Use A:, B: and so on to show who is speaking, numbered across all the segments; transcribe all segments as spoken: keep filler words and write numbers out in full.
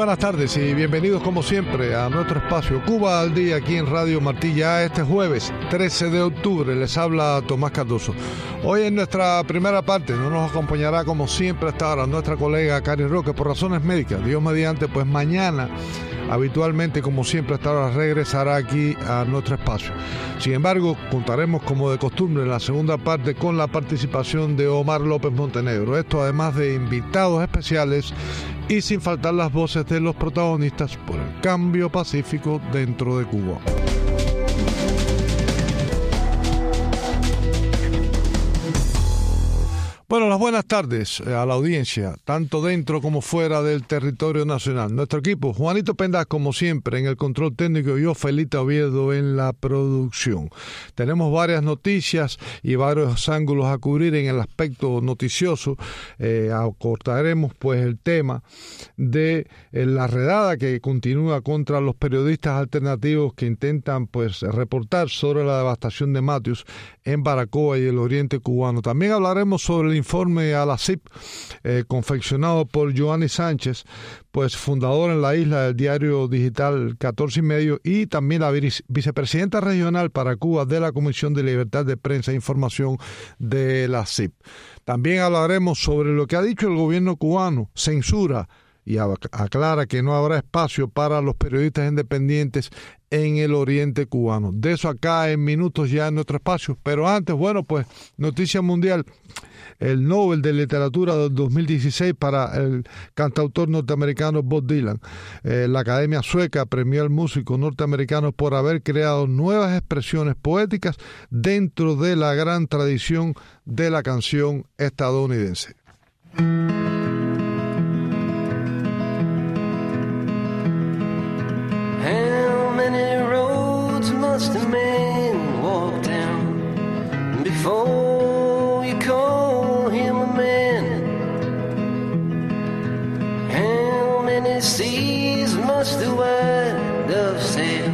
A: buenas tardes y bienvenidos como siempre a nuestro espacio Cuba al Día aquí en Radio Martí. Ya este jueves trece de octubre les habla Tomás Cardoso. Hoy en nuestra primera parte no nos acompañará como siempre hasta ahora nuestra colega Cari Roque por razones médicas. Dios mediante, pues mañana habitualmente como siempre hasta ahora regresará aquí a nuestro espacio. Sin embargo, contaremos como de costumbre en la segunda parte con la participación de Omar López Montenegro. Esto además de invitados especiales y sin faltar las voces de los protagonistas por el cambio pacífico dentro de Cuba. Bueno, las buenas tardes a la audiencia, tanto dentro como fuera del territorio nacional. Nuestro equipo, Juanito Pendas, como siempre, en el control técnico y yo, Felita Oviedo, en la producción. Tenemos varias noticias y varios ángulos a cubrir en el aspecto noticioso. Eh, acortaremos, pues, el tema de eh, la redada que continúa contra los periodistas alternativos que intentan, pues, reportar sobre la devastación de Matius en Baracoa y el oriente cubano. También hablaremos sobre el informe a la C I P eh, confeccionado por Joanny Sánchez, pues fundador en la isla del diario digital catorce y medio y también la vice- vicepresidenta regional para Cuba de la Comisión de Libertad de Prensa e Información de la C I P. También hablaremos sobre lo que ha dicho el gobierno cubano, censura y aclara que no habrá espacio para los periodistas independientes en el oriente cubano. De eso acá en minutos ya en nuestro espacio. Pero antes, bueno, pues noticia mundial. El Nobel de Literatura del dos mil dieciséis para el cantautor norteamericano Bob Dylan. Eh, la Academia Sueca premió al músico norteamericano por haber creado nuevas expresiones poéticas dentro de la gran tradición de la canción estadounidense.
B: How many roads must a man walk down before you call him a man? How many seas must the white dove sail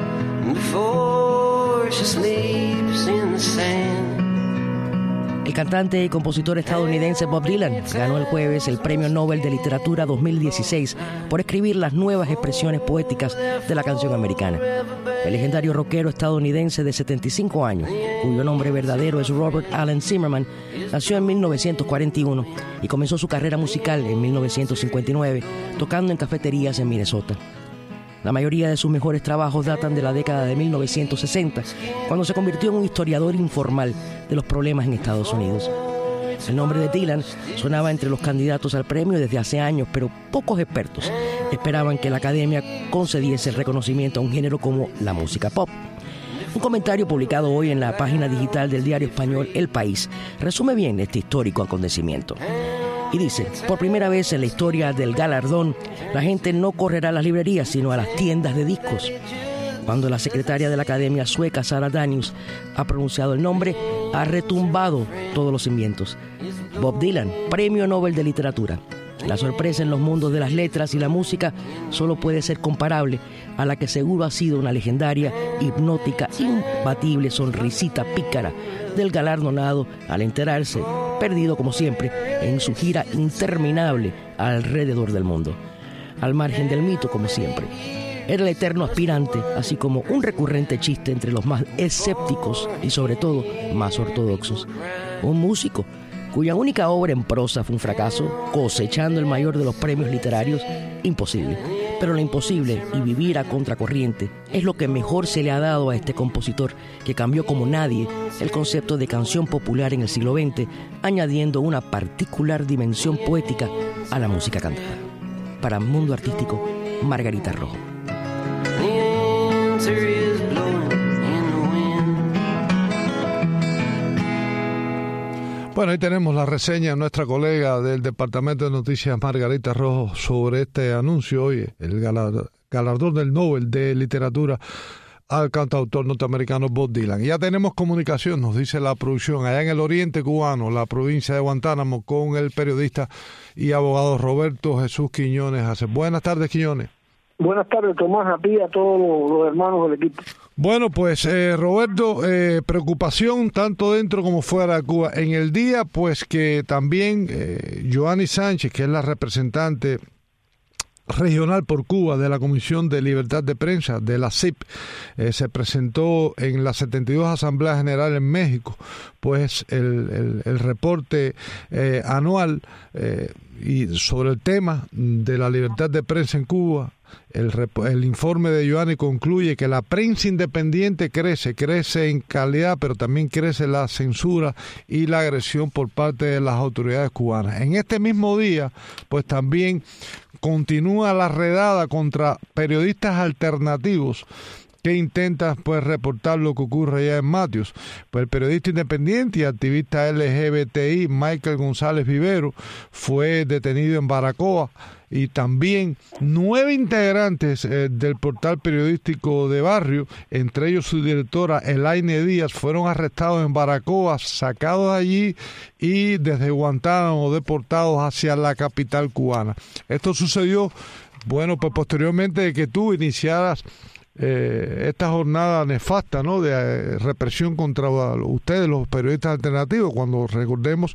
B: before she sleeps in the sand?
C: El cantante y compositor estadounidense Bob Dylan ganó el jueves el Premio Nobel de Literatura dos mil dieciséis por escribir las nuevas expresiones poéticas de la canción americana. El legendario rockero estadounidense de setenta y cinco años, cuyo nombre verdadero es Robert Allen Zimmerman, nació en mil novecientos cuarenta y uno y comenzó su carrera musical en mil novecientos cincuenta y nueve, tocando en cafeterías en Minnesota. La mayoría de sus mejores trabajos datan de la década de mil novecientos sesenta, cuando se convirtió en un historiador informal de los problemas en Estados Unidos. El nombre de Dylan sonaba entre los candidatos al premio desde hace años, pero pocos expertos esperaban que la Academia concediese el reconocimiento a un género como la música pop. Un comentario publicado hoy en la página digital del diario español El País resume bien este histórico acontecimiento. Y dice, por primera vez en la historia del galardón, la gente no correrá a las librerías, sino a las tiendas de discos. Cuando la secretaria de la Academia Sueca, Sara Danius, ha pronunciado el nombre, ha retumbado todos los cimientos. Bob Dylan, Premio Nobel de Literatura. La sorpresa en los mundos de las letras y la música solo puede ser comparable a la que seguro ha sido una legendaria, hipnótica, imbatible sonrisita pícara del galardonado al enterarse, perdido como siempre, en su gira interminable alrededor del mundo. Al margen del mito, como siempre. Era el eterno aspirante, así como un recurrente chiste entre los más escépticos y sobre todo más ortodoxos. Un músico cuya única obra en prosa fue un fracaso, cosechando el mayor de los premios literarios, imposible. Pero lo imposible y vivir a contracorriente es lo que mejor se le ha dado a este compositor, que cambió como nadie el concepto de canción popular en el siglo veinte, añadiendo una particular dimensión poética a la música cantada. Para Mundo Artístico, Margarita Rojo.
A: Bueno, ahí tenemos la reseña de nuestra colega del Departamento de Noticias, Margarita Rojo, sobre este anuncio hoy, el galardón del Nobel de Literatura al cantautor norteamericano Bob Dylan. Ya tenemos comunicación, nos dice la producción, allá en el oriente cubano, la provincia de Guantánamo, con el periodista y abogado Roberto Jesús Quiñones. Hace buenas tardes, Quiñones.
D: Buenas tardes, Tomás, a ti y a todos los, los hermanos del equipo.
A: Bueno, pues eh, Roberto, eh, preocupación tanto dentro como fuera de Cuba. En el día, pues que también eh, Joanny Sánchez, que es la representante regional por Cuba de la Comisión de Libertad de Prensa, de la C I P, eh, se presentó en la setenta y dos Asamblea General en México, pues el, el, el reporte eh, anual eh, y sobre el tema de la libertad de prensa en Cuba. El, el informe de Ioanni concluye que la prensa independiente crece, crece en calidad, pero también crece la censura y la agresión por parte de las autoridades cubanas. En este mismo día, pues también continúa la redada contra periodistas alternativos que intentan pues reportar lo que ocurre allá en Matios. Pues el periodista independiente y activista L G B T I Michael González Vivero fue detenido en Baracoa, y también nueve integrantes eh, del portal periodístico de Barrio, entre ellos su directora Elaine Díaz, fueron arrestados en Baracoa, sacados de allí y desde Guantánamo deportados hacia la capital cubana. Esto sucedió, bueno, pues posteriormente de que tú iniciaras Eh, esta jornada nefasta, ¿no?, de eh, represión contra ustedes, los periodistas alternativos, cuando recordemos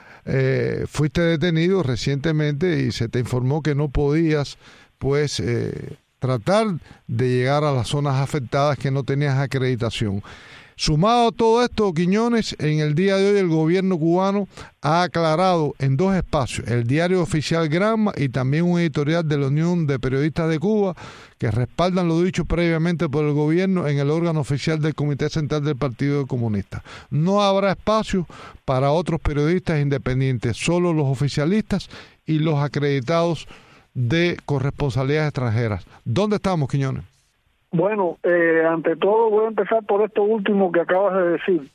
A: eh, fuiste detenido recientemente y se te informó que no podías pues eh, tratar de llegar a las zonas afectadas, que no tenías acreditación. Sumado a todo esto, Quiñones, en el día de hoy el gobierno cubano ha aclarado en dos espacios, el diario oficial Granma y también un editorial de la Unión de Periodistas de Cuba, que respaldan lo dicho previamente por el gobierno en el órgano oficial del Comité Central del Partido Comunista. No habrá espacio para otros periodistas independientes, solo los oficialistas y los acreditados de corresponsalías extranjeras. ¿Dónde estamos, Quiñones?
D: Bueno, eh, ante todo voy a empezar por esto último que acabas de decir.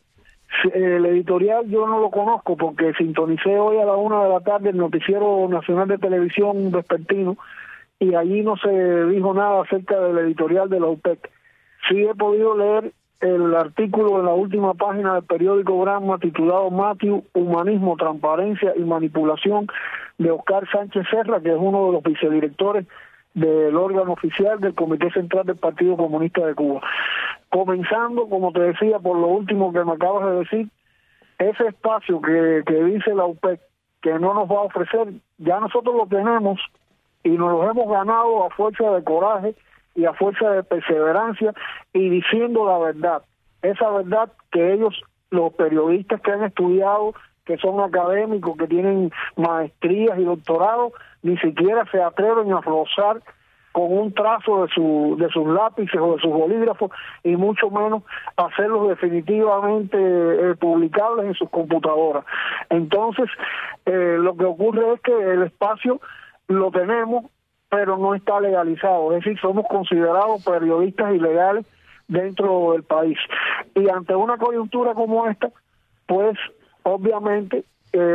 D: El editorial yo no lo conozco porque sintonicé hoy a la una de la tarde el Noticiero Nacional de Televisión vespertino y allí no se dijo nada acerca del editorial de la U P E C. Sí he podido leer el artículo en la última página del periódico Granma titulado Matthew, Humanismo, Transparencia y Manipulación, de Oscar Sánchez Serra, que es uno de los vicedirectores del órgano oficial del Comité Central del Partido Comunista de Cuba. Comenzando, como te decía, por lo último que me acabas de decir, ese espacio que, que dice la U P E C que no nos va a ofrecer, ya nosotros lo tenemos y nos lo hemos ganado a fuerza de coraje y a fuerza de perseverancia y diciendo la verdad, esa verdad que ellos, los periodistas que han estudiado, que son académicos, que tienen maestrías y doctorados, ni siquiera se atreven a rozar con un trazo de su de sus lápices o de sus bolígrafos, y mucho menos hacerlos definitivamente eh, publicables en sus computadoras. Entonces, eh, lo que ocurre es que el espacio lo tenemos, pero no está legalizado, es decir, somos considerados periodistas ilegales dentro del país. Y ante una coyuntura como esta, pues obviamente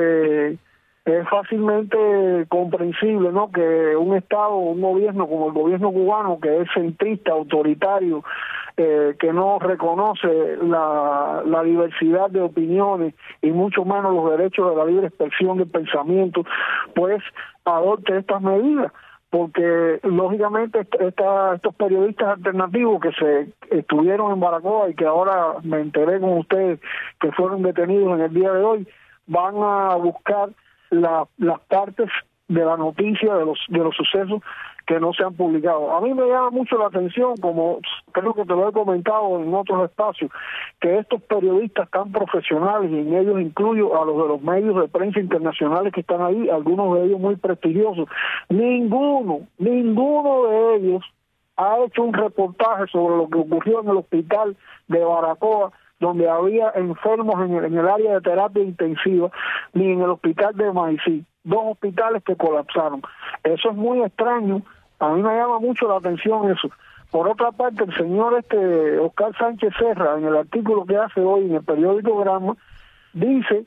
D: eh, es fácilmente comprensible, ¿no?, que un Estado, un gobierno como el gobierno cubano, que es centrista, autoritario, eh, que no reconoce la, la diversidad de opiniones y mucho menos los derechos de la libre expresión del pensamiento, pues adopte estas medidas. Porque lógicamente esta, estos periodistas alternativos que se estuvieron en Baracoa y que ahora me enteré con ustedes que fueron detenidos en el día de hoy, van a buscar la, las partes de la noticia de los de los sucesos que no se han publicado. A mí me llama mucho la atención, como creo que te lo he comentado en otros espacios, que estos periodistas tan profesionales, y en ellos incluyo a los de los medios de prensa internacionales que están ahí, algunos de ellos muy prestigiosos, ninguno, ninguno de ellos ha hecho un reportaje sobre lo que ocurrió en el hospital de Baracoa, donde había enfermos en el, en el área de terapia intensiva, ni en el hospital de Maicí, dos hospitales que colapsaron. Eso es muy extraño, a mí me llama mucho la atención eso. Por otra parte, el señor este Oscar Sánchez Serra, en el artículo que hace hoy en el periódico Granma, dice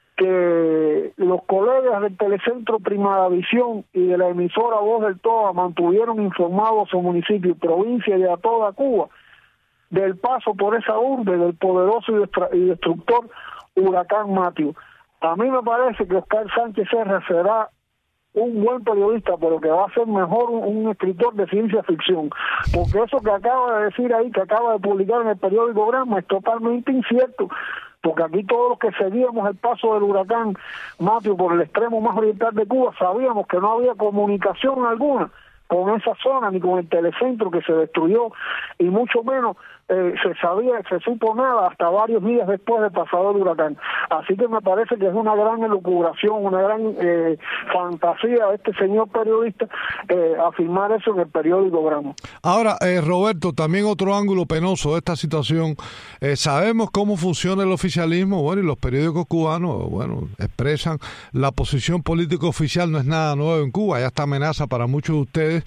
D: que los colegas del Telecentro Primavisión y de la emisora Voz del Toa mantuvieron informados a su municipio, provincia y a toda Cuba del paso por esa urbe del poderoso y destructor huracán Matthew. A mí me parece que Oscar Sánchez Serra será un buen periodista, pero que va a ser mejor un, un escritor de ciencia ficción, porque eso que acaba de decir ahí, que acaba de publicar en el periódico Granma, es totalmente incierto, porque aquí todos los que seguíamos el paso del huracán Matthew por el extremo más oriental de Cuba sabíamos que no había comunicación alguna con esa zona, ni con el telecentro que se destruyó, y mucho menos eh, se sabía, se supo nada hasta varios días después de pasado el huracán. Así que me parece que es una gran elucubración, una gran eh, fantasía de este señor periodista eh, afirmar eso en el periódico Gramo.
A: Ahora, eh, Roberto, también otro ángulo penoso de esta situación, eh, sabemos cómo funciona el oficialismo, bueno, y los periódicos cubanos, bueno, expresan la posición política oficial, no es nada nuevo en Cuba, ya está amenaza para muchos de ustedes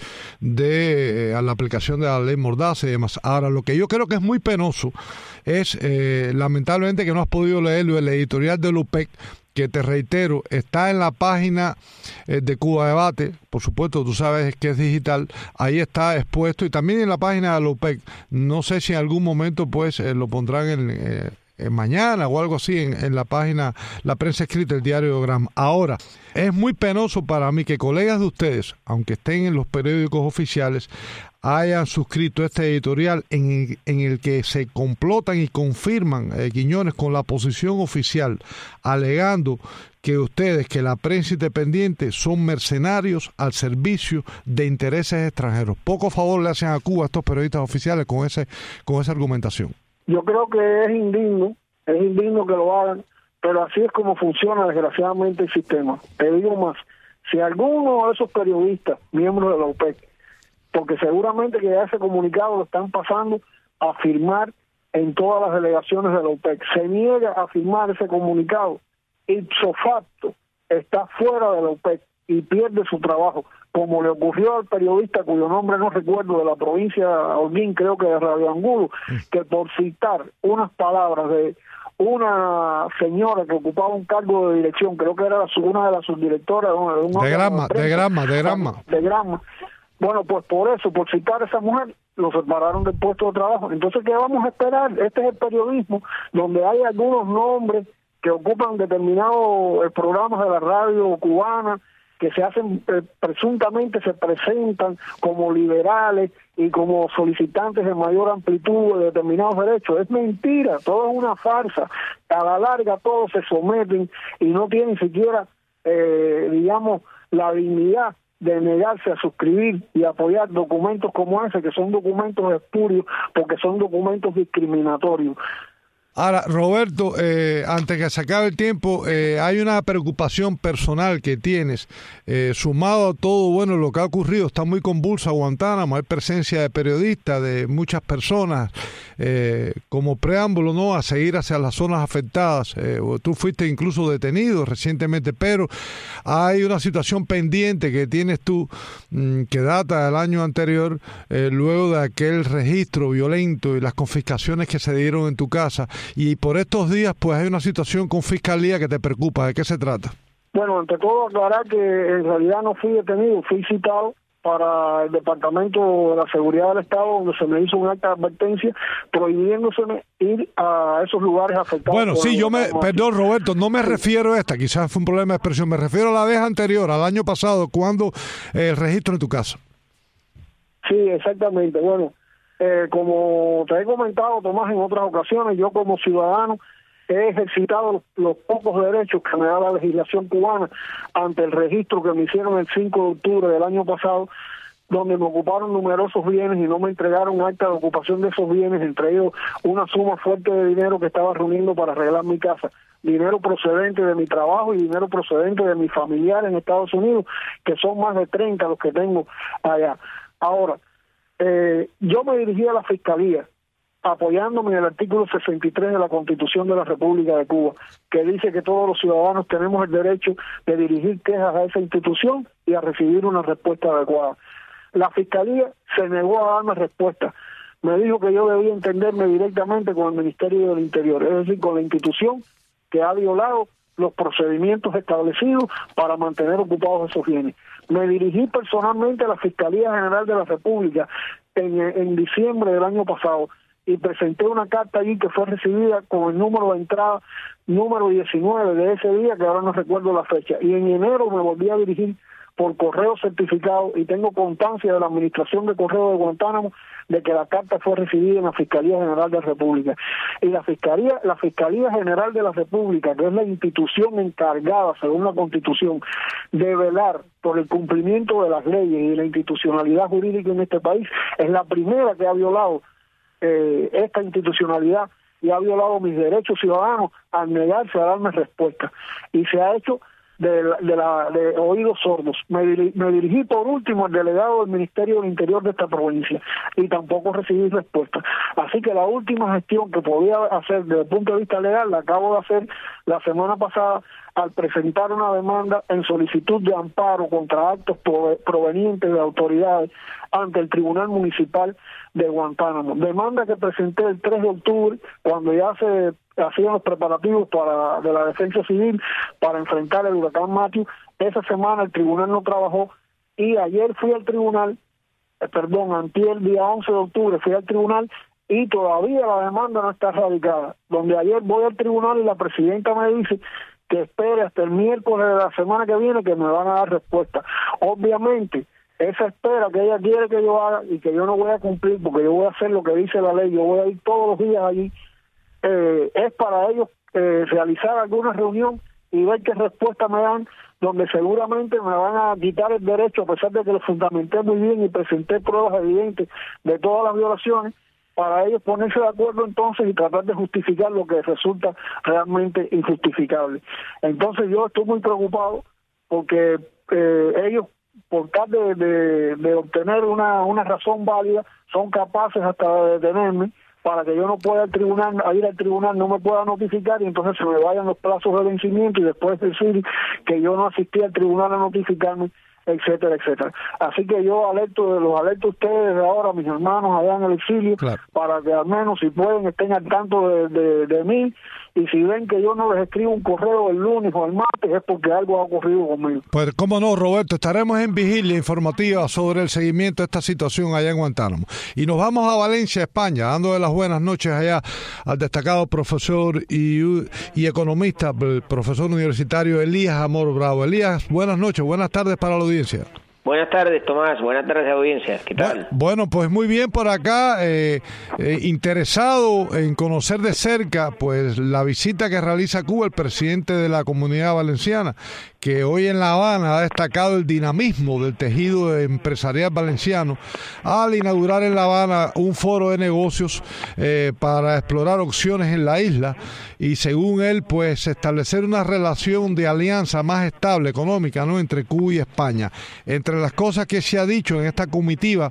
A: de eh, a la aplicación de la ley Mordaza y demás. Ahora, lo que yo creo que es muy penoso es, eh, lamentablemente, que no has podido leerlo, el editorial de Lupec, que te reitero, está en la página eh, de Cuba Debate, por supuesto, tú sabes que es digital, ahí está expuesto, y también en la página de Lupec. No sé si en algún momento pues eh, lo pondrán en... Eh, mañana o algo así en, en la página, la prensa escrita, el diario Gram. Ahora, es muy penoso para mí que colegas de ustedes, aunque estén en los periódicos oficiales, hayan suscrito este editorial en, en el que se complotan y confirman, eh, Quiñones, con la posición oficial, alegando que ustedes, que la prensa independiente, son mercenarios al servicio de intereses extranjeros. Poco favor le hacen a Cuba a estos periodistas oficiales con ese, con esa argumentación.
D: Yo creo que es indigno, es indigno que lo hagan, pero así es como funciona desgraciadamente el sistema. Te digo más, si alguno de esos periodistas, miembros de la OPEC, porque seguramente que ya ese comunicado lo están pasando a firmar en todas las delegaciones de la OPEC, se niega a firmar ese comunicado, ipso facto está fuera de la OPEC y pierde su trabajo, como le ocurrió al periodista cuyo nombre no recuerdo, de la provincia de Holguín, creo que de Radio Angulo, que por citar unas palabras de una señora que ocupaba un cargo de dirección, creo que era la, una de las subdirectoras de, un
A: de Grama, de Grama, de Grama.
D: De Grama. Bueno, pues por eso, por citar a esa mujer, lo separaron del puesto de trabajo. Entonces, ¿qué vamos a esperar? Este es el periodismo donde hay algunos nombres que ocupan determinados programas de la radio cubana, que se hacen, eh, presuntamente se presentan como liberales y como solicitantes de mayor amplitud de determinados derechos. Es mentira, todo es una farsa. A la larga todos se someten y no tienen siquiera, eh, digamos, la dignidad de negarse a suscribir y apoyar documentos como ese, que son documentos espurios, porque son documentos discriminatorios.
A: Ahora, Roberto, eh, antes que se acabe el tiempo, eh, hay una preocupación personal que tienes, eh, sumado a todo, bueno, lo que ha ocurrido, está muy convulsa Guantánamo, hay presencia de periodistas, de muchas personas, eh, como preámbulo, ¿no?, a seguir hacia las zonas afectadas. Eh, tú fuiste incluso detenido recientemente, pero hay una situación pendiente que tienes tú, mmm, que data del año anterior, eh, luego de aquel registro violento y las confiscaciones que se dieron en tu casa. Y por estos días, pues hay una situación con Fiscalía que te preocupa. ¿De qué se trata?
D: Bueno, ante todo aclarar que en realidad no fui detenido, fui citado para el Departamento de la Seguridad del Estado, donde se me hizo un acta de advertencia prohibiéndose ir a esos lugares afectados.
A: Bueno, sí, yo me, perdón, Roberto, no me sí. refiero a esta, quizás fue un problema de expresión, me refiero a la vez anterior, al año pasado, cuando eh, el registro en tu casa.
D: Sí, exactamente. Bueno, Eh, como te he comentado, Tomás, en otras ocasiones, yo como ciudadano he ejercitado los, los pocos derechos que me da la legislación cubana ante el registro que me hicieron el cinco de octubre del año pasado, donde me ocuparon numerosos bienes y no me entregaron acta de ocupación de esos bienes, entre ellos una suma fuerte de dinero que estaba reuniendo para arreglar mi casa, dinero procedente de mi trabajo y dinero procedente de mis familiares en Estados Unidos, que son más de treinta los que tengo allá. Ahora, Eh, yo me dirigí a la Fiscalía apoyándome en el artículo sesenta y tres de la Constitución de la República de Cuba, que dice que todos los ciudadanos tenemos el derecho de dirigir quejas a esa institución y a recibir una respuesta adecuada. La Fiscalía se negó a darme respuesta. Me dijo que yo debía entenderme directamente con el Ministerio del Interior, es decir, con la institución que ha violado los procedimientos establecidos para mantener ocupados esos bienes. Me dirigí personalmente a la Fiscalía General de la República en, en diciembre del año pasado y presenté una carta allí que fue recibida con el número de entrada número diecinueve de ese día, que ahora no recuerdo la fecha, y en enero me volví a dirigir por correo certificado y tengo constancia de la Administración de Correo de Guantánamo de que la carta fue recibida en la Fiscalía General de la República. Y la Fiscalía, la Fiscalía General de la República, que es la institución encargada, según la Constitución, de velar por el cumplimiento de las leyes y la institucionalidad jurídica en este país, es la primera que ha violado eh, esta institucionalidad y ha violado mis derechos ciudadanos al negarse a darme respuesta. Y se ha hecho de, la, de, la, de oídos sordos. Me, diri, me dirigí por último al delegado del Ministerio del Interior de esta provincia y tampoco recibí respuesta. Así que la última gestión que podía hacer desde el punto de vista legal la acabo de hacer la semana pasada al presentar una demanda en solicitud de amparo contra actos provenientes de autoridades ante el Tribunal Municipal de Guantánamo. Demanda que presenté el tres de octubre, cuando ya se hacían los preparativos para de la defensa civil para enfrentar el huracán Matthew. Esa semana el tribunal no trabajó y ayer fui al tribunal, eh, perdón, antier, el día once de octubre, fui al tribunal y todavía la demanda no está radicada. Donde ayer voy al tribunal y la presidenta me dice que espere hasta el miércoles de la semana que viene que me van a dar respuesta. Obviamente, esa espera que ella quiere que yo haga y que yo no voy a cumplir porque yo voy a hacer lo que dice la ley, yo voy a ir todos los días allí, eh, es para ellos eh, realizar alguna reunión y ver qué respuesta me dan, donde seguramente me van a quitar el derecho, a pesar de que lo fundamenté muy bien y presenté pruebas evidentes de todas las violaciones, para ellos ponerse de acuerdo entonces y tratar de justificar lo que resulta realmente injustificable. Entonces yo estoy muy preocupado porque eh, ellos, por tal de, de, de obtener una, una razón válida, son capaces hasta de detenerme para que yo no pueda al tribunal, a ir al tribunal, no me pueda notificar y entonces se me vayan los plazos de vencimiento y después decir que yo no asistí al tribunal a notificarme, etcétera, etcétera. Así que yo alerto, los alerto a ustedes de ahora, mis hermanos allá en el exilio, claro, para que al menos si pueden estén al tanto de, de, de mí, y si ven que yo no les escribo un correo el lunes o el martes es porque algo ha ocurrido conmigo.
A: Pues cómo no, Roberto, estaremos en vigilia informativa sobre el seguimiento de esta situación allá en Guantánamo. Y nos vamos a Valencia, España, dándole las buenas noches allá al destacado profesor y, y economista, el profesor universitario Elías Amor Bravo. Elías, buenas noches, buenas tardes para la audiencia.
E: Buenas tardes, Tomás. Buenas tardes, audiencia. ¿Qué tal?
A: Bueno, pues muy bien por acá. Eh, eh, interesado en conocer de cerca pues la visita que realiza a Cuba el presidente de la Comunidad Valenciana, que hoy en La Habana ha destacado el dinamismo del tejido empresarial valenciano al inaugurar en La Habana un foro de negocios eh, para explorar opciones en la isla y, según él, pues establecer una relación de alianza más estable económica, ¿no?, entre Cuba y España. Entre las cosas que se ha dicho en esta comitiva,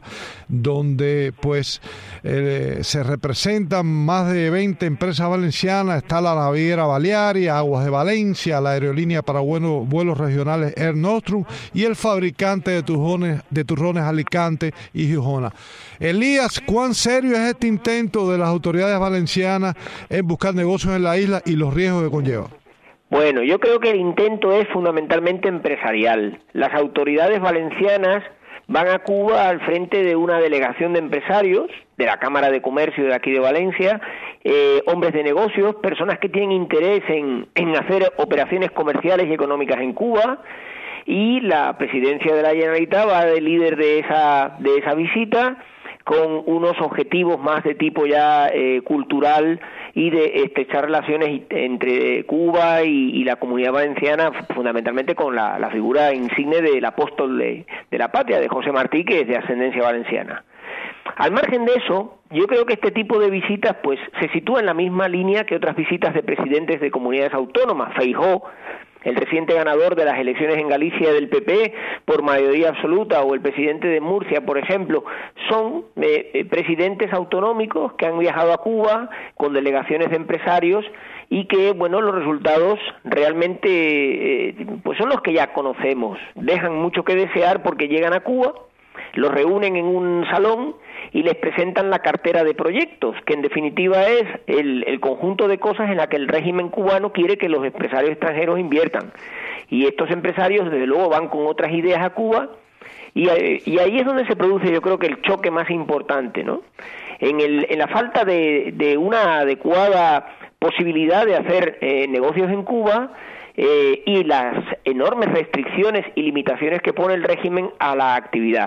A: donde pues eh, se representan más de veinte empresas valencianas, está la naviera Baleari, Aguas de Valencia, la aerolínea para vuelos, vuelos regionales Air Nostrum y el fabricante de turrones, de turrones Alicante y Gijona. Elías, ¿cuán serio es este intento de las autoridades valencianas en buscar negocios en la isla y los riesgos que conlleva?
E: Bueno, yo creo que el intento es fundamentalmente empresarial. Las autoridades valencianas van a Cuba al frente de una delegación de empresarios de la Cámara de Comercio de aquí de Valencia, eh, hombres de negocios, personas que tienen interés en, en hacer operaciones comerciales y económicas en Cuba, y la presidencia de la Generalitat va de líder de esa, de esa visita, con unos objetivos más de tipo ya eh, cultural y de estrechar relaciones entre Cuba y, y la Comunidad Valenciana, fundamentalmente con la, la figura insigne del apóstol de, de la patria, de José Martí, que es de ascendencia valenciana. Al margen de eso, yo creo que este tipo de visitas pues se sitúa en la misma línea que otras visitas de presidentes de comunidades autónomas. Feijóo, el reciente ganador de las elecciones en Galicia del P P por mayoría absoluta, o el presidente de Murcia, por ejemplo, son eh, eh, presidentes autonómicos que han viajado a Cuba con delegaciones de empresarios y que, bueno, los resultados realmente eh, pues son los que ya conocemos. Dejan mucho que desear porque llegan a Cuba, los reúnen en un salón y les presentan la cartera de proyectos, que en definitiva es el, el conjunto de cosas en la que el régimen cubano quiere que los empresarios extranjeros inviertan. Y estos empresarios, desde luego, van con otras ideas a Cuba, y, y ahí es donde se produce, yo creo, que el choque más importante, ¿no? En, el, en la falta de, de una adecuada posibilidad de hacer eh, negocios en Cuba, eh, y las enormes restricciones y limitaciones que pone el régimen a la actividad.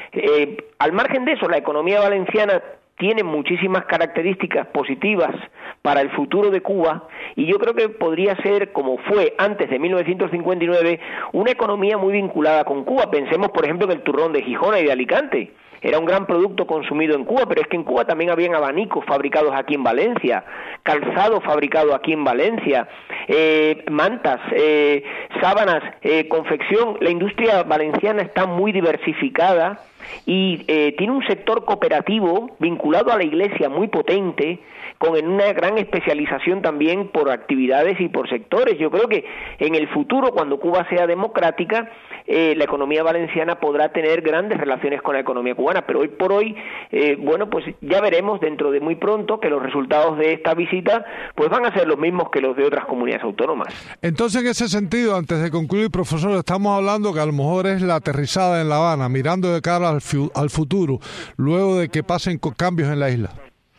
E: Eh, al margen de eso, la economía valenciana tiene muchísimas características positivas para el futuro de Cuba, y yo creo que podría ser, como fue antes de mil novecientos cincuenta y nueve, una economía muy vinculada con Cuba. Pensemos, por ejemplo, en el turrón de Gijona y de Alicante. Era un gran producto consumido en Cuba, pero es que en Cuba también habían abanicos fabricados aquí en Valencia, calzado fabricado aquí en Valencia, eh, mantas, eh, sábanas, eh, confección. La industria valenciana está muy diversificada y eh, tiene un sector cooperativo vinculado a la Iglesia muy potente, con una gran especialización también por actividades y por sectores. Yo creo que en el futuro, cuando Cuba sea democrática, eh, la economía valenciana podrá tener grandes relaciones con la economía cubana, pero hoy por hoy, eh, bueno, pues ya veremos dentro de muy pronto que los resultados de esta visita pues van a ser los mismos que los de otras comunidades autónomas.
A: Entonces, en ese sentido, antes de concluir, profesor, estamos hablando que a lo mejor es la aterrizada en La Habana, mirando de cara al, fu- al futuro, luego de que pasen cambios en la isla.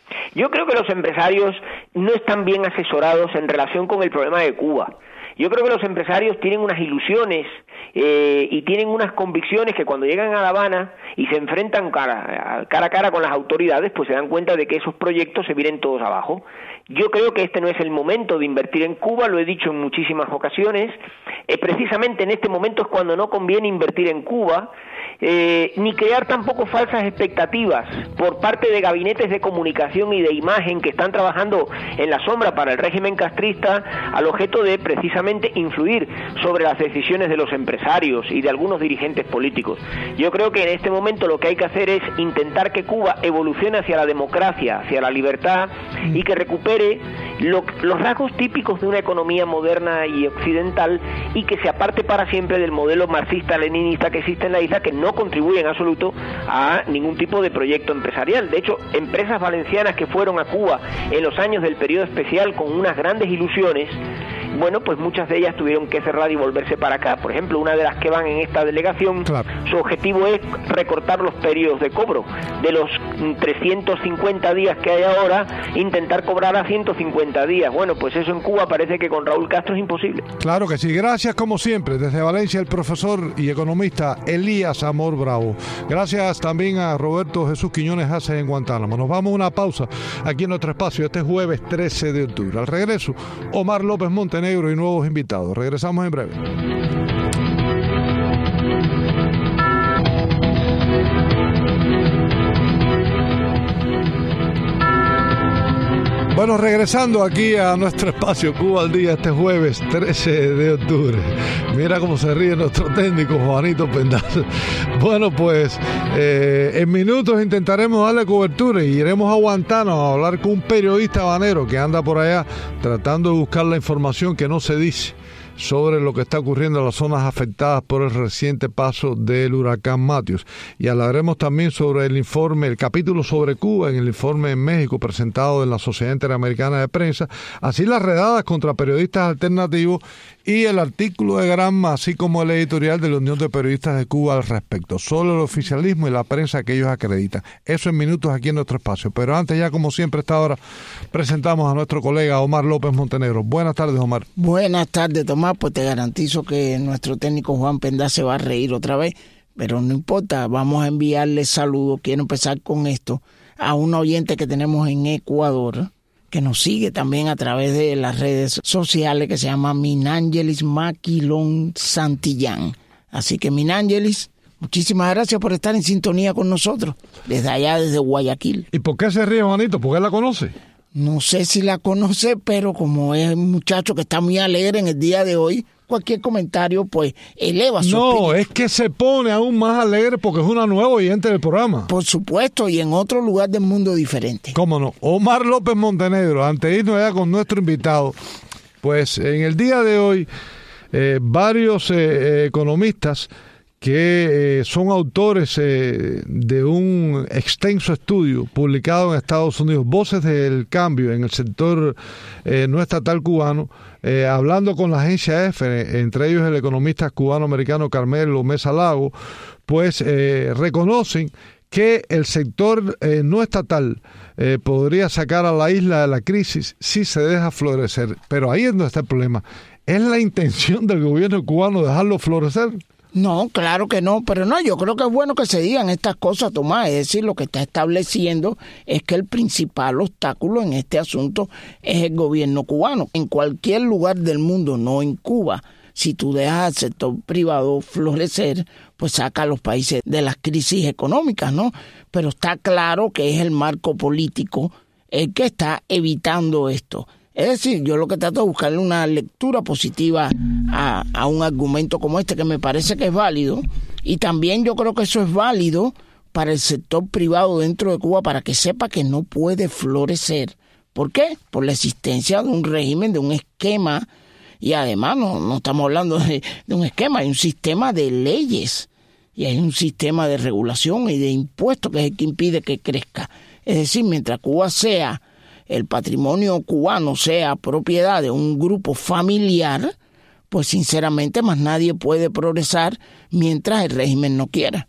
E: Yo creo que los empresarios no están bien asesorados en relación con el problema de Cuba. Yo creo que los empresarios tienen unas ilusiones eh, y tienen unas convicciones que cuando llegan a La Habana y se enfrentan cara, cara a cara con las autoridades, pues se dan cuenta de que esos proyectos se vienen todos abajo. Yo creo que este no es el momento de invertir en Cuba, lo he dicho en muchísimas ocasiones. Eh, precisamente en este momento es cuando no conviene invertir en Cuba, eh, ni crear tampoco falsas expectativas por parte de gabinetes de comunicación y de imagen que están trabajando en la sombra para el régimen castrista, al objeto de precisamente influir sobre las decisiones de los empresarios y de algunos dirigentes políticos. Yo creo que en este momento lo que hay que hacer es intentar que Cuba evolucione hacia la democracia, hacia la libertad, y que recupere lo, los rasgos típicos de una economía moderna y occidental, y que se aparte para siempre del modelo marxista-leninista que existe en la isla, que no contribuye en absoluto a ningún tipo de proyecto empresarial. De hecho, empresas valencianas que fueron a Cuba en los años del periodo especial con unas grandes ilusiones, bueno, pues muchas de ellas tuvieron que cerrar y volverse para acá. Por ejemplo, una de las que van en esta delegación, claro, su objetivo es recortar los periodos de cobro. De los trescientos cincuenta días que hay ahora, intentar cobrar a ciento cincuenta días. Bueno, pues eso en Cuba parece que con Raúl Castro es imposible.
A: Claro que sí. Gracias, como siempre, desde Valencia, el profesor y economista Elías Amor Bravo. Gracias también a Roberto Jesús Quiñones Haces en Guantánamo. Nos vamos a una pausa aquí en nuestro espacio este jueves trece de octubre. Al regreso, Omar López Montenegro y nuevos invitados. Regresamos en breve. Bueno, regresando aquí a nuestro espacio Cuba al Día este jueves trece de octubre. Mira cómo se ríe nuestro técnico Juanito Pendal. Bueno, pues eh, en minutos intentaremos darle cobertura y iremos a Guantánamo a hablar con un periodista habanero que anda por allá tratando de buscar la información que no se dice sobre lo que está ocurriendo en las zonas afectadas por el reciente paso del huracán Matthews. Y hablaremos también sobre el informe, el capítulo sobre Cuba en el informe en México presentado en la Sociedad Interamericana de Prensa, así las redadas contra periodistas alternativos y el artículo de Granma, así como el editorial de la Unión de Periodistas de Cuba al respecto. Solo el oficialismo y la prensa que ellos acreditan. Eso en minutos aquí en nuestro espacio. Pero antes, ya como siempre, a esta hora presentamos a nuestro colega Omar López Montenegro. Buenas tardes, Omar.
F: Buenas tardes, Tomás. Pues te garantizo que nuestro técnico Juan Pendá se va a reír otra vez, pero no importa, vamos a enviarle saludos. Quiero empezar con esto a un oyente que tenemos en Ecuador, que nos sigue también a través de las redes sociales, que se llama Minángelis Maquilón Santillán. Así que Minángelis, muchísimas gracias por estar en sintonía con nosotros, desde allá, desde Guayaquil.
A: ¿Y por qué se ríe, Juanito? ¿Por qué la conoce?
F: No sé si la conoce, pero como es un muchacho que está muy alegre en el día de hoy, cualquier comentario pues eleva su
A: No,
F: espíritu.
A: Es que se pone aún más alegre porque es una nueva oyente del programa.
F: Por supuesto, y en otro lugar del mundo diferente.
A: Cómo no. Omar López Montenegro, antes de irnos allá con nuestro invitado, pues en el día de hoy eh, varios eh, economistas que eh, son autores eh, de un extenso estudio publicado en Estados Unidos, Voces del Cambio en el sector eh, no estatal cubano, eh, hablando con la agencia EFE, entre ellos el economista cubano-americano Carmelo Mesa Lago, pues eh, reconocen que el sector eh, no estatal eh, podría sacar a la isla de la crisis si se deja florecer. Pero ahí es donde está el problema. ¿Es la intención del gobierno cubano dejarlo florecer?
F: No, claro que no, pero no, yo creo que es bueno que se digan estas cosas, Tomás. Es decir, lo que está estableciendo es que el principal obstáculo en este asunto es el gobierno cubano. En cualquier lugar del mundo, no en Cuba, si tú dejas al sector privado florecer, pues saca a los países de las crisis económicas, ¿no? Pero está claro que es el marco político el que está evitando esto. Es decir, yo lo que trato es buscarle una lectura positiva a, a un argumento como este, que me parece que es válido, y también yo creo que eso es válido para el sector privado dentro de Cuba, para que sepa que no puede florecer. ¿Por qué? Por la existencia de un régimen, de un esquema, y además no, no estamos hablando de, de un esquema, hay un sistema de leyes, y hay un sistema de regulación y de impuestos que es el que impide que crezca. Es decir, mientras Cuba sea, el patrimonio cubano sea propiedad de un grupo familiar, pues sinceramente más nadie puede progresar mientras el régimen no quiera.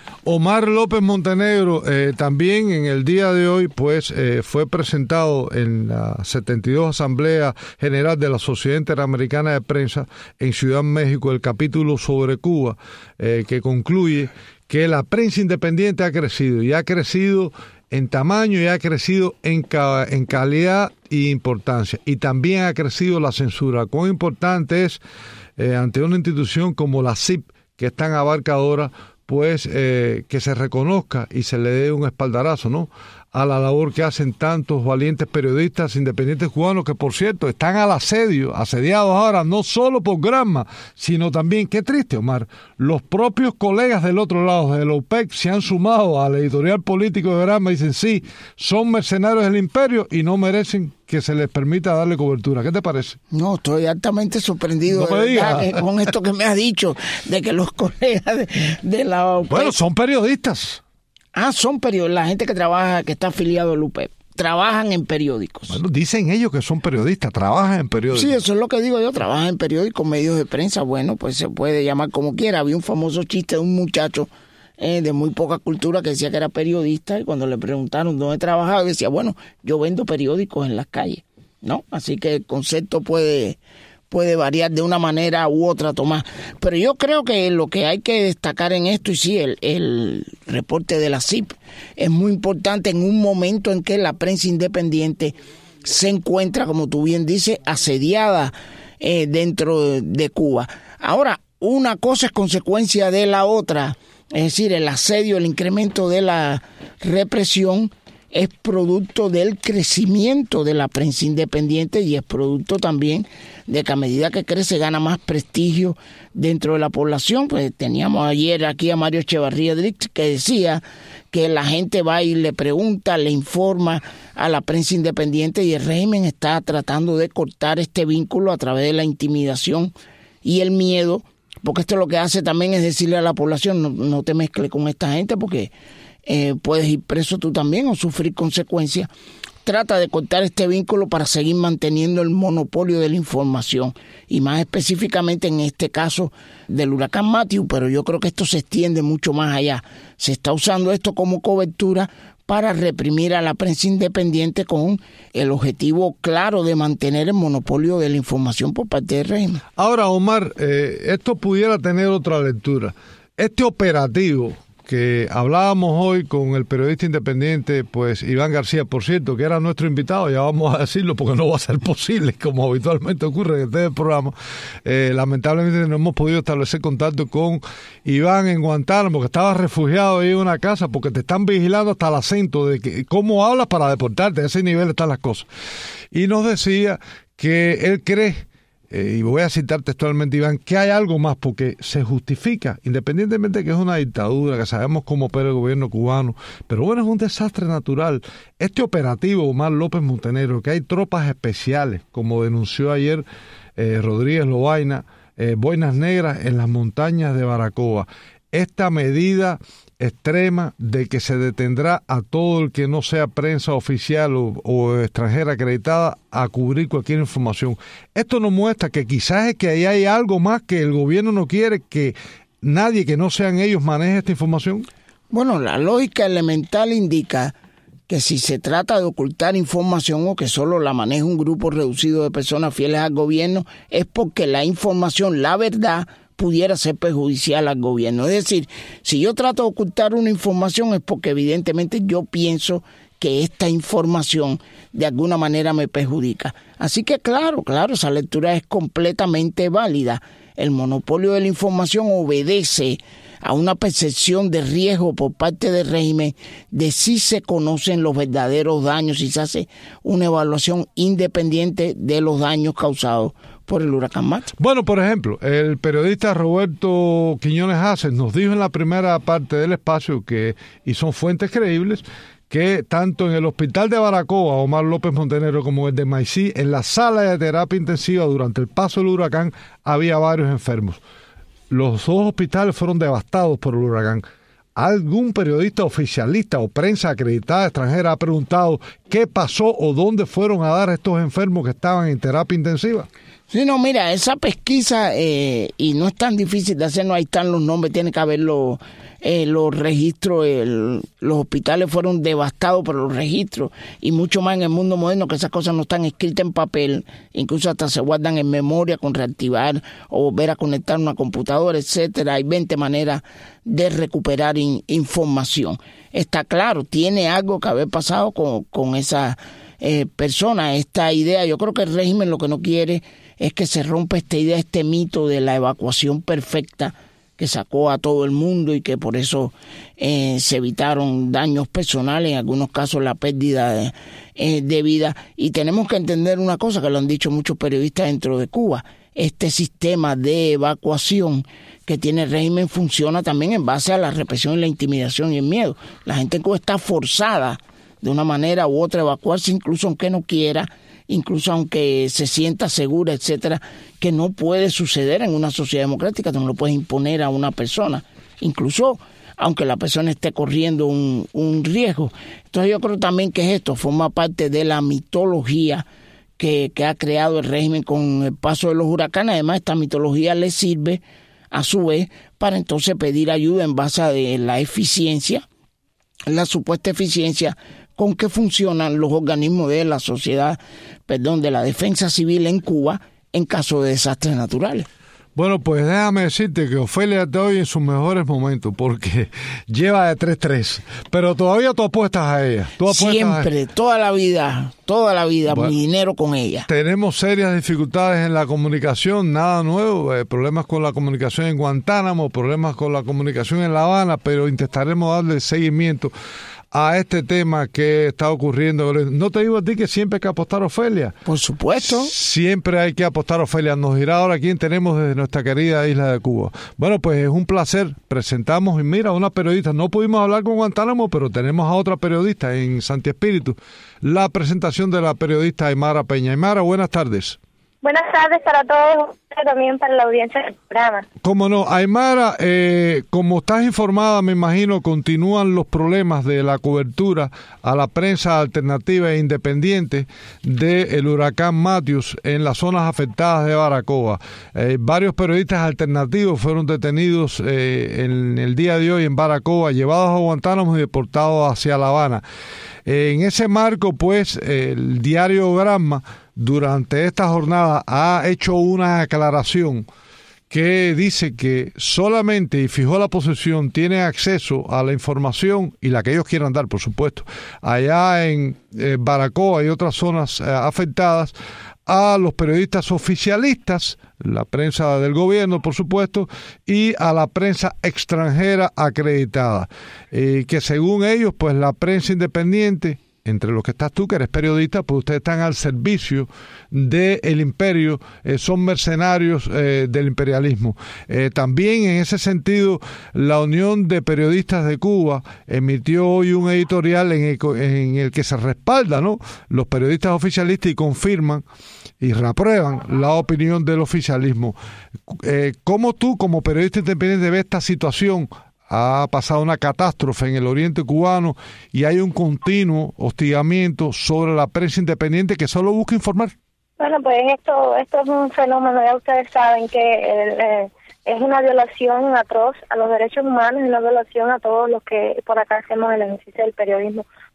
A: Omar López Montenegro, eh, también en el día de hoy, pues eh, fue presentado en la setenta y dos Asamblea General de la Sociedad Interamericana de Prensa en Ciudad México el capítulo sobre Cuba, eh, que concluye que la prensa independiente ha crecido y ha crecido en tamaño y ha crecido en, ca- en calidad e importancia. Y también ha crecido la censura. Cuán importante es eh, ante una institución como la C I P, que es tan abarcadora, pues eh, que se reconozca y se le dé un espaldarazo, ¿no?, a la labor que hacen tantos valientes periodistas independientes cubanos, que por cierto están al asedio, asediados ahora no solo por Granma, sino también, qué triste, Omar, los propios colegas del otro lado de la O P E C se han sumado al editorial político de Granma y dicen sí, son mercenarios del imperio y no merecen que se les permita darle cobertura. ¿Qué te parece?
F: No, estoy altamente sorprendido
A: no
F: de verdad, eh, con esto que me has dicho, de que los colegas de, de la O P E C...
A: Bueno, son periodistas.
F: Ah, son periodistas, la gente que trabaja, que está afiliado al U P E C, trabajan en periódicos.
A: Bueno, dicen ellos que son periodistas, trabajan en periódicos.
F: Sí, eso es lo que digo yo, trabajan en periódicos, medios de prensa, bueno, pues se puede llamar como quiera. Había un famoso chiste de un muchacho eh, de muy poca cultura que decía que era periodista, y cuando le preguntaron dónde trabajaba, decía, bueno, yo vendo periódicos en las calles, ¿no? Así que el concepto puede... puede variar de una manera u otra, Tomás. Pero yo creo que lo que hay que destacar en esto, y sí, el, el reporte de la C I P es muy importante en un momento en que la prensa independiente se encuentra, como tú bien dices, asediada eh, dentro de, de Cuba. Ahora, una cosa es consecuencia de la otra, es decir, el asedio, el incremento de la represión, es producto del crecimiento de la prensa independiente y es producto también de que a medida que crece gana más prestigio dentro de la población. Pues teníamos ayer aquí a Mario Echevarría Drix, que decía que la gente va y le pregunta, le informa a la prensa independiente, y el régimen está tratando de cortar este vínculo a través de la intimidación y el miedo, porque esto lo que hace también es decirle a la población, no, no te mezcles con esta gente porque Eh, puedes ir preso tú también o sufrir consecuencias. Trata de cortar este vínculo para seguir manteniendo el monopolio de la información, y más específicamente en este caso del huracán Matthew, pero yo creo que esto se extiende mucho más allá. Se está usando esto como cobertura para reprimir a la prensa independiente con el objetivo claro de mantener el monopolio de la información por parte del régimen.
A: Ahora, Omar, eh, esto pudiera tener otra lectura. Este operativo que hablábamos hoy con el periodista independiente, pues Iván García, por cierto, que era nuestro invitado, ya vamos a decirlo porque no va a ser posible, como habitualmente ocurre en este programa. Eh, lamentablemente no hemos podido establecer contacto con Iván en Guantánamo, que estaba refugiado ahí en una casa, porque te están vigilando hasta el acento de que, cómo hablas para deportarte, a ese nivel están las cosas. Y nos decía que él cree, Eh, y voy a citar textualmente, Iván, que hay algo más, porque se justifica, independientemente de que es una dictadura, que sabemos cómo opera el gobierno cubano, pero bueno, es un desastre natural. Este operativo, Omar López Montenegro, que hay tropas especiales, como denunció ayer eh, Rodríguez Lobaina, eh, boinas negras en las montañas de Baracoa. Esta medida extrema de que se detendrá a todo el que no sea prensa oficial o, o extranjera acreditada a cubrir cualquier información. Esto nos muestra que quizás es que ahí hay algo más, que el gobierno no quiere que nadie que no sean ellos maneje esta información.
F: Bueno, la lógica elemental indica que si se trata de ocultar información o que solo la maneja un grupo reducido de personas fieles al gobierno, es porque la información, la verdad, pudiera ser perjudicial al gobierno. Es decir, si yo trato de ocultar una información es porque evidentemente yo pienso que esta información de alguna manera me perjudica. Así que claro, claro, esa lectura es completamente válida. El monopolio de la información obedece a una percepción de riesgo por parte del régimen de si se conocen los verdaderos daños, si se hace una evaluación independiente de los daños causados por el huracán Matthew.
A: Bueno, por ejemplo, el periodista Roberto Quiñones Haces nos dijo en la primera parte del espacio que, y son fuentes creíbles, que tanto en el hospital de Baracoa, Omar López Montenegro, como el de Maicí, en la sala de terapia intensiva durante el paso del huracán había varios enfermos. Los dos hospitales fueron devastados por el huracán. ¿Algún periodista oficialista o prensa acreditada extranjera ha preguntado qué pasó o dónde fueron a dar a estos enfermos que estaban en terapia intensiva?
F: Sí, no, mira, esa pesquisa, eh, y no es tan difícil de hacer, no, ahí están los nombres, tiene que haber los, eh, los registros, el, los hospitales fueron devastados por los registros, y mucho más en el mundo moderno, que esas cosas no están escritas en papel, incluso hasta se guardan en memoria con reactivar o volver a conectar una computadora, etcétera. Hay veinte maneras de recuperar in, información. Está claro, tiene algo que haber pasado con, con esa eh, persona, esta idea. Yo creo que el régimen lo que no quiere es que se rompa esta idea, este mito de la evacuación perfecta que sacó a todo el mundo y que por eso eh, se evitaron daños personales, en algunos casos la pérdida de, eh, de vida. Y tenemos que entender una cosa que lo han dicho muchos periodistas dentro de Cuba: este sistema de evacuación que tiene el régimen funciona también en base a la represión, la intimidación y el miedo. La gente en Cuba está forzada de una manera u otra a evacuarse, incluso aunque no quiera, incluso aunque se sienta segura, etcétera, que no puede suceder en una sociedad democrática. Tú no lo puedes imponer a una persona, incluso aunque la persona esté corriendo un, un riesgo. Entonces yo creo también que esto forma parte de la mitología que, que ha creado el régimen con el paso de los huracanes. Además, esta mitología le sirve a su vez para entonces pedir ayuda en base a de la eficiencia, la supuesta eficiencia con que funcionan los organismos de la sociedad, perdón, de la defensa civil en Cuba en caso de desastres naturales.
A: Bueno, pues déjame decirte que Ofelia está hoy en sus mejores momentos porque lleva de tres tres, pero todavía tú apuestas a ella. ¿Tú apuestas
F: Siempre,
A: a ella?
F: toda la vida, toda la vida, bueno, mi dinero con ella.
A: Tenemos serias dificultades en la comunicación, nada nuevo, eh, problemas con la comunicación en Guantánamo, problemas con la comunicación en La Habana, pero intentaremos darle seguimiento a este tema que está ocurriendo. No te digo a ti que siempre hay que apostar a Ofelia.
F: Por supuesto.
A: Siempre hay que apostar a Ofelia. Nos dirá ahora quién tenemos desde nuestra querida isla de Cuba. Bueno, pues es un placer. Presentamos, y mira, una periodista. No pudimos hablar con Guantánamo, pero tenemos a otra periodista en Santi Espíritu. La presentación de la periodista Aymara Peña. Aymara, buenas tardes.
G: Buenas tardes para todos, también para la audiencia del programa.
A: Cómo no, Aymara, eh, como estás informada, me imagino, continúan los problemas de la cobertura a la prensa alternativa e independiente del huracán Matthew en las zonas afectadas de Baracoa. Eh, varios periodistas alternativos fueron detenidos eh, en el día de hoy en Baracoa, llevados a Guantánamo y deportados hacia La Habana. Eh, en ese marco, pues, el diario Granma durante esta jornada ha hecho una aclaración que dice que solamente, y fijó la posición, tiene acceso a la información, y la que ellos quieran dar, por supuesto, allá en eh, Baracoa y otras zonas eh, afectadas, a los periodistas oficialistas, la prensa del gobierno, por supuesto, y a la prensa extranjera acreditada, eh, que según ellos, pues la prensa independiente, entre los que estás tú, que eres periodista, pues ustedes están al servicio del imperio, eh, son mercenarios eh, del imperialismo. Eh, también en ese sentido, la Unión de Periodistas de Cuba emitió hoy un editorial en el, en el que se respalda, ¿no?, los periodistas oficialistas y confirman y reaprueban la opinión del oficialismo. Eh, ¿Cómo tú, como periodista independiente, ves esta situación? Ha pasado una catástrofe en el oriente cubano y hay un continuo hostigamiento sobre la prensa independiente que solo busca informar.
G: Bueno, pues esto esto es un fenómeno, ya ustedes saben que eh, es una violación atroz a los derechos humanos y una violación a todos los que por acá hacemos el ejercicio del periodismo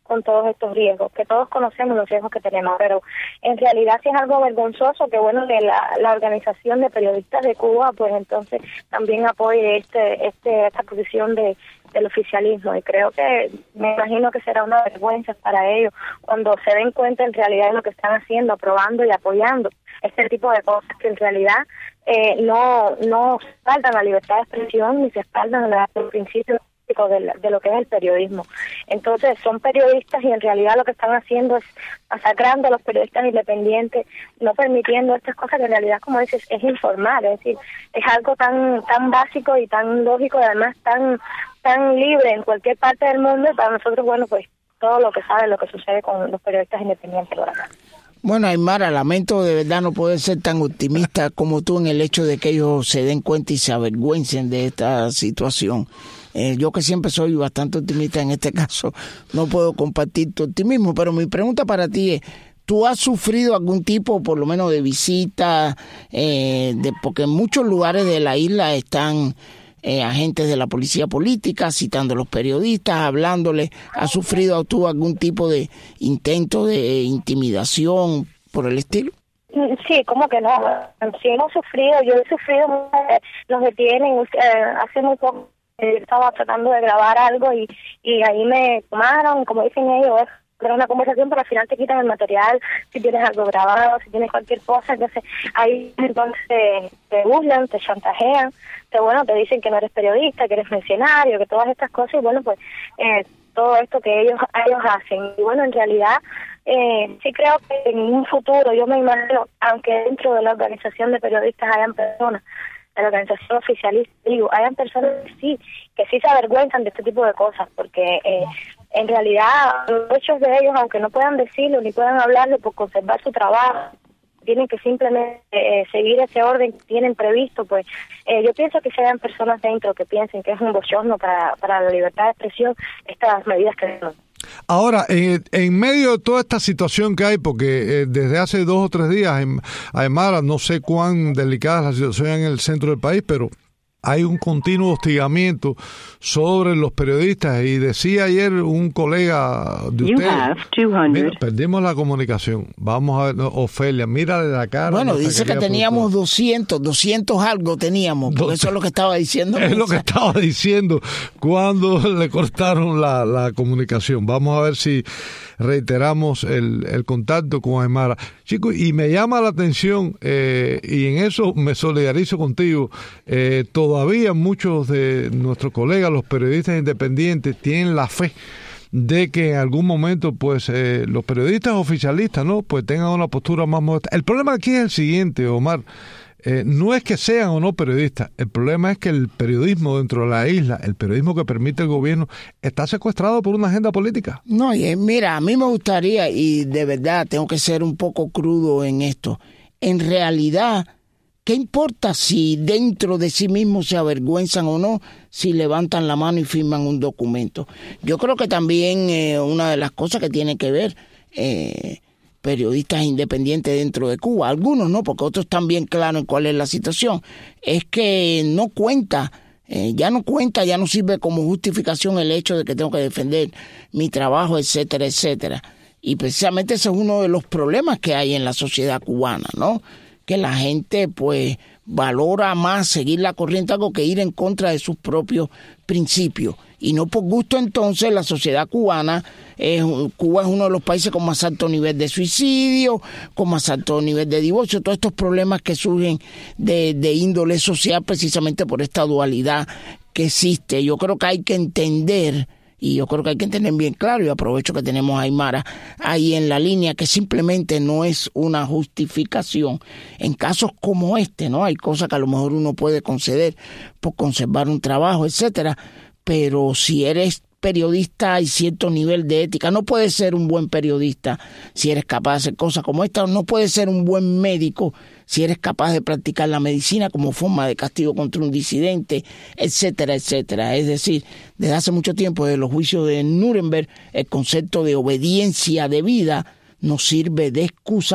G: con todos estos riesgos, que todos conocemos los riesgos que tenemos, pero en realidad sí es algo vergonzoso que, bueno, que la, la Organización de Periodistas de Cuba, pues entonces también apoye este, este esta posición de del oficialismo, y creo que, me imagino que será una vergüenza para ellos cuando se den cuenta en realidad de lo que están haciendo, aprobando y apoyando este tipo de cosas que en realidad eh, no no faltan la libertad de expresión ni se faltan los principios de, de lo que es el periodismo. Entonces son periodistas y en realidad lo que están haciendo es masacrando a los periodistas independientes, no permitiendo estas cosas que en realidad, como dices, es informar, es decir, es algo tan tan básico y tan lógico y además tan tan libre en cualquier parte del mundo, y para nosotros, bueno, pues todo lo que sabe, lo que sucede con los periodistas independientes por acá.
F: Bueno, Aymara, lamento de verdad no poder ser tan optimista como tú en el hecho de que ellos se den cuenta y se avergüencen de esta situación. Eh, yo que siempre soy bastante optimista en este caso, no puedo compartir tu optimismo, pero mi pregunta para ti es, ¿tú has sufrido algún tipo, por lo menos, de visita? Eh, de, porque en muchos lugares de la isla están eh, agentes de la policía política citando a los periodistas, hablándoles. ¿Has sufrido tú algún tipo de intento de intimidación por el estilo?
G: Sí, ¿cómo que no? Sí, hemos sufrido, yo he sufrido, nos detienen, eh, hace muy poco eh, estaba tratando de grabar algo y, y ahí me tomaron, como dicen ellos, era una conversación, pero al final te quitan el material, si tienes algo grabado, si tienes cualquier cosa, entonces ahí entonces te, te burlan, te chantajean, te, bueno, te dicen que no eres periodista, que eres mercenario, que todas estas cosas, y bueno, pues eh, todo esto que ellos ellos hacen. Y bueno, en realidad eh, sí creo que en un futuro, yo me imagino, aunque dentro de la organización de periodistas hayan personas, de la organización oficialista, digo, hayan personas que sí, que sí se avergüenzan de este tipo de cosas, porque eh, en realidad muchos de ellos, aunque no puedan decirlo ni puedan hablarlo por conservar su trabajo, tienen que simplemente eh, seguir ese orden que tienen previsto, pues eh, yo pienso que si hayan personas dentro que piensen que es un bochorno para, para la libertad de expresión estas medidas que tenemos.
A: Ahora, en, en medio de toda esta situación que hay, porque eh, desde hace dos o tres días, en Aymara, no sé cuán delicada es la situación en el centro del país, pero hay un continuo hostigamiento sobre los periodistas, y decía ayer un colega de ustedes, mira, perdimos la comunicación, vamos a ver, no, Ofelia, mírale la cara.
F: Bueno, dice que teníamos doscientos, doscientos algo teníamos, porque eso es lo que estaba diciendo.
A: Es lo que estaba diciendo cuando le cortaron la, la comunicación. Vamos a ver si reiteramos el, el contacto con Aymara. Chicos, y me llama la atención, eh, y en eso me solidarizo contigo, eh, todavía muchos de nuestros colegas, los periodistas independientes, tienen la fe de que en algún momento pues eh, los periodistas oficialistas, ¿no?, pues tengan una postura más modesta. El problema aquí es el siguiente, Omar. Eh, no es que sean o no periodistas, el problema es que el periodismo dentro de la isla, el periodismo que permite el gobierno, está secuestrado por una agenda política.
F: No, y mira, a mí me gustaría, y de verdad tengo que ser un poco crudo en esto, en realidad, ¿qué importa si dentro de sí mismos se avergüenzan o no, si levantan la mano y firman un documento? Yo creo que también eh, una de las cosas que tiene que ver... Eh, periodistas independientes dentro de Cuba, algunos no, porque otros están bien claros en cuál es la situación, es que no cuenta, eh, ya no cuenta, ya no sirve como justificación el hecho de que tengo que defender mi trabajo, etcétera, etcétera. Y precisamente ese es uno de los problemas que hay en la sociedad cubana, ¿no? Que la gente pues valora más seguir la corriente algo que ir en contra de sus propios principios. Y no por gusto entonces la sociedad cubana, eh, Cuba es uno de los países con más alto nivel de suicidio, con más alto nivel de divorcio, todos estos problemas que surgen de, de índole social precisamente por esta dualidad que existe. Yo creo que hay que entender, y yo creo que hay que entender bien claro, y aprovecho que tenemos a Aymara ahí en la línea, que simplemente no es una justificación. En casos como este, ¿no? Hay cosas que a lo mejor uno puede conceder por conservar un trabajo, etcétera, pero si eres periodista hay cierto nivel de ética. No puedes ser un buen periodista si eres capaz de hacer cosas como esta. No puedes ser un buen médico si eres capaz de practicar la medicina como forma de castigo contra un disidente, etcétera, etcétera. Es decir, desde hace mucho tiempo, desde los juicios de Nuremberg, el concepto de obediencia debida nos sirve de excusa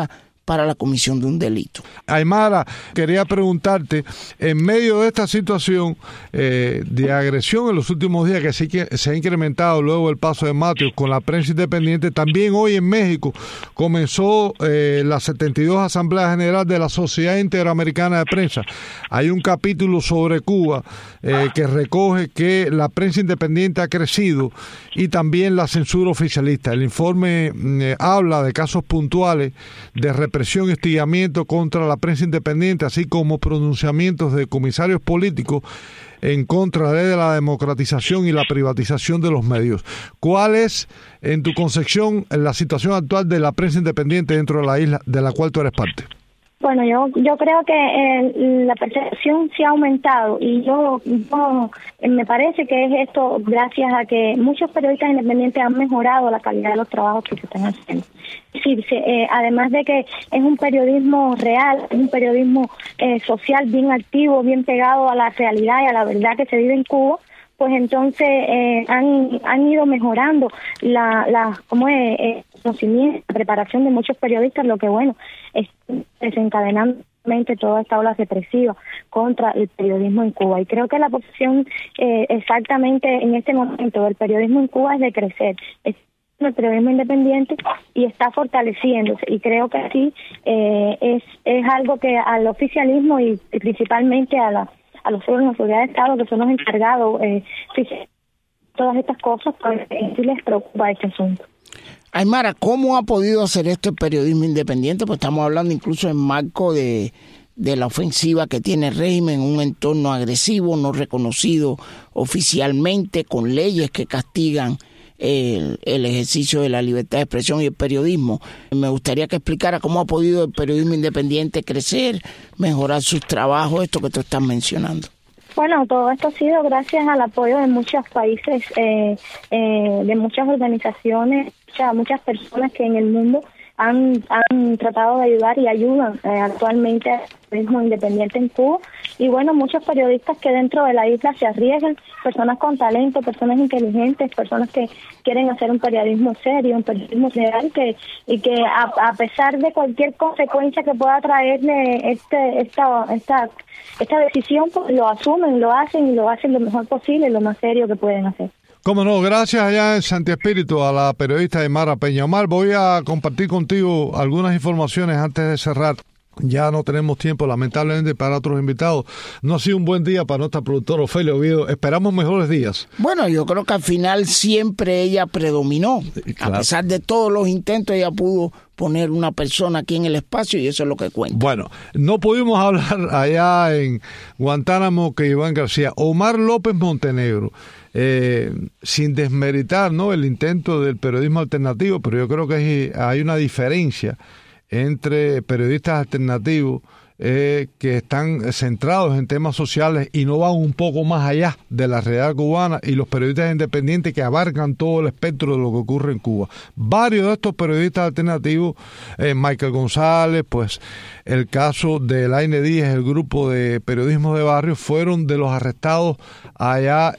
F: para la comisión de un delito.
A: Aymara, quería preguntarte, en medio de esta situación eh, de agresión en los últimos días que se, que se ha incrementado luego del paso de Mathews con la prensa independiente, también hoy en México comenzó eh, la setenta y dos Asamblea General de la Sociedad Interamericana de Prensa. Hay un capítulo sobre Cuba eh, que recoge que la prensa independiente ha crecido y también la censura oficialista. El informe eh, habla de casos puntuales de represión y hostigamiento contra la prensa independiente, así como pronunciamientos de comisarios políticos en contra de la democratización y la privatización de los medios. ¿Cuál es, en tu concepción, la situación actual de la prensa independiente dentro de la isla de la cual tú eres parte?
G: Bueno, yo yo creo que eh, la percepción sí ha aumentado y yo, yo eh, me parece que es esto gracias a que muchos periodistas independientes han mejorado la calidad de los trabajos que se están haciendo. Es decir, se, eh, además de que es un periodismo real, es un periodismo eh, social bien activo, bien pegado a la realidad y a la verdad que se vive en Cuba, pues entonces eh, han han ido mejorando la la como es eh, conocimiento, la preparación de muchos periodistas, lo que bueno es desencadenando toda esta ola represiva contra el periodismo en Cuba. Y creo que la posición eh, exactamente en este momento del periodismo en Cuba es de crecer, es el periodismo independiente y está fortaleciéndose, y creo que sí eh, es es algo que al oficialismo y, y principalmente a la a los órganos de seguridad de Estado, que son los encargados eh, todas estas cosas, pues eh, sí les preocupa este asunto.
F: Aymara, ¿cómo ha podido hacer esto el periodismo independiente? Pues estamos hablando incluso en marco de, de la ofensiva que tiene el régimen, un entorno agresivo, no reconocido oficialmente, con leyes que castigan el, el ejercicio de la libertad de expresión y el periodismo. Me gustaría que explicara cómo ha podido el periodismo independiente crecer, mejorar sus trabajos, esto que tú estás mencionando.
G: Bueno, todo esto ha sido gracias al apoyo de muchos países, eh, eh, de muchas organizaciones, muchas, muchas personas que en el mundo han, han tratado de ayudar y ayudan eh, actualmente al periodismo independiente en Cuba. Y bueno, muchos periodistas que dentro de la isla se arriesgan, personas con talento, personas inteligentes, personas que quieren hacer un periodismo serio, un periodismo real, que y que a, a pesar de cualquier consecuencia que pueda traerle este esta esta esta decisión, pues lo asumen, lo hacen y lo hacen lo mejor posible, lo más serio que pueden hacer.
A: Cómo no, gracias allá en Santi Espíritu a la periodista Aymara Peña. Omar, voy a compartir contigo algunas informaciones antes de cerrar. Ya no tenemos tiempo, lamentablemente, para otros invitados. No ha sido un buen día para nuestra productora Ofelia Oviedo. Esperamos mejores días.
F: Bueno, yo creo que al final siempre ella predominó. Claro. A pesar de todos los intentos, ella pudo poner una persona aquí en el espacio y eso es lo que cuenta.
A: Bueno, no pudimos hablar allá en Guantánamo que Iván García. Omar López Montenegro, eh, sin desmeritar, ¿no?, el intento del periodismo alternativo, pero yo creo que hay, hay una diferencia entre periodistas alternativos eh, que están centrados en temas sociales y no van un poco más allá de la realidad cubana, y los periodistas independientes que abarcan todo el espectro de lo que ocurre en Cuba. Varios de estos periodistas alternativos, eh, Michael González, pues el caso de Laine Díaz, el grupo de periodismo de barrio, fueron de los arrestados allá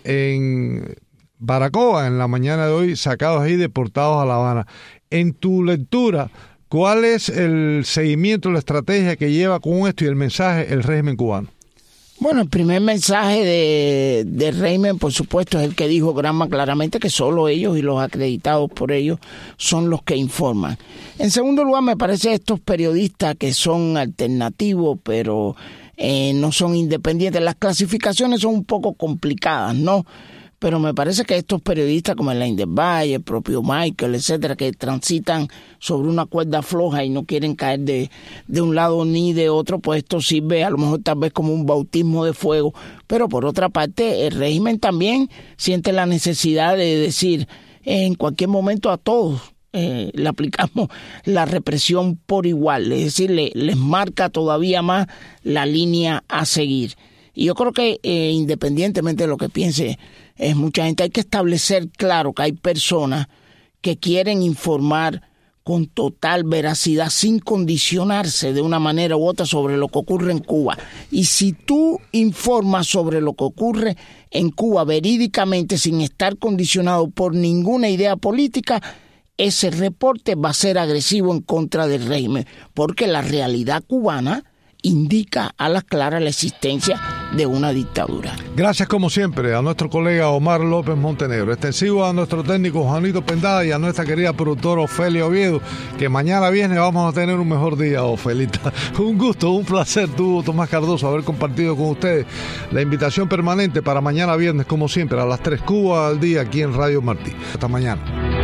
A: en Baracoa en la mañana de hoy, sacados ahí, deportados a La Habana. En tu lectura, ¿cuál es el seguimiento, la estrategia que lleva con esto y el mensaje el régimen cubano?
F: Bueno, el primer mensaje de, de régimen, por supuesto, es el que dijo Granma claramente, que solo ellos y los acreditados por ellos son los que informan. En segundo lugar, me parece estos periodistas que son alternativos, pero eh, no son independientes. Las clasificaciones son un poco complicadas, ¿no? Pero me parece que estos periodistas como Elaine del Valle, el propio Michael, etcétera, que transitan sobre una cuerda floja y no quieren caer de, de un lado ni de otro, pues esto sirve a lo mejor tal vez como un bautismo de fuego. Pero por otra parte, el régimen también siente la necesidad de decir eh, en cualquier momento a todos eh, le aplicamos la represión por igual, es decir, le, les marca todavía más la línea a seguir. Y yo creo que eh, independientemente de lo que piense es mucha gente, hay que establecer claro que hay personas que quieren informar con total veracidad, sin condicionarse de una manera u otra sobre lo que ocurre en Cuba. Y si tú informas sobre lo que ocurre en Cuba verídicamente, sin estar condicionado por ninguna idea política, ese reporte va a ser agresivo en contra del régimen, porque la realidad cubana indica a las claras la existencia de una dictadura.
A: Gracias como siempre a nuestro colega Omar López Montenegro, extensivo a nuestro técnico Juanito Pendá y a nuestra querida productora Ofelia Oviedo, que mañana viernes vamos a tener un mejor día, Ofelita. Un gusto, un placer, tú, Tomás Cardoso, haber compartido con ustedes la invitación permanente para mañana viernes, como siempre, a las tres, Cuba al día, aquí en Radio Martí. Hasta mañana.